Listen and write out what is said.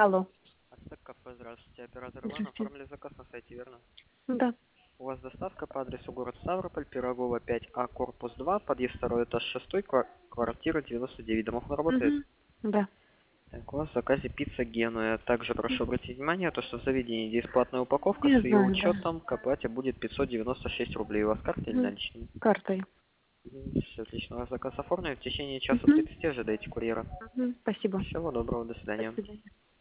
Алло. Ацтек кафе, здравствуйте. Оператор Иван, Здравствуйте. оформили заказ на сайте, верно? Да. У вас доставка по адресу город Ставрополь, Пирогова 5А, корпус 2, подъезд 2, этаж 6, квартира 99. Домофон работает? Угу. Да. Так, у вас в заказе пицца Генуя. Также прошу обратить внимание, то, что в заведении есть бесплатная упаковка, Я с ее знаю, да. учетом к оплате будет 596 рублей. У вас карта или Угу. наличные? Картой. Все отлично, у вас заказ оформлен. В течение часа Угу. 30 ожидайте курьера. Угу. Спасибо. Всего доброго, до До свидания. свидания.